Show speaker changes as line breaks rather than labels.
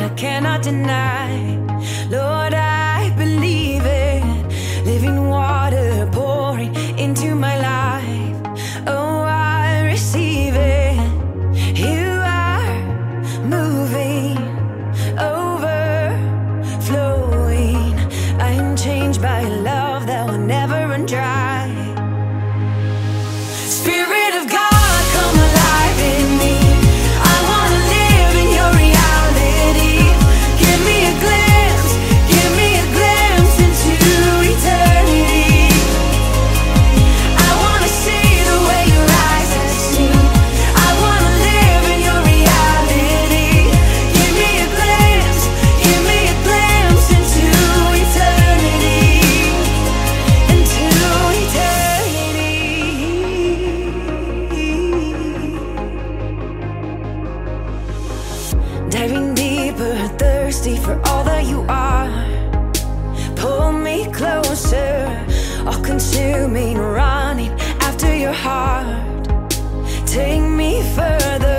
I cannot deny. Lord, I believe it. Living water pouring into my life. Oh, I receive it. You are moving, overflowing. I am changed by a love that will never run dry. Spirit of God, come alive in me. I wanna live in your reality. Give me a glimpse into eternity. I wanna see the way your eyes have seen. I wanna live in your reality. Give me a glimpse into eternity. Into eternity. Diving deeper, thirsty for all that you are. Pull me closer, all consuming, running after your heart. Take me further.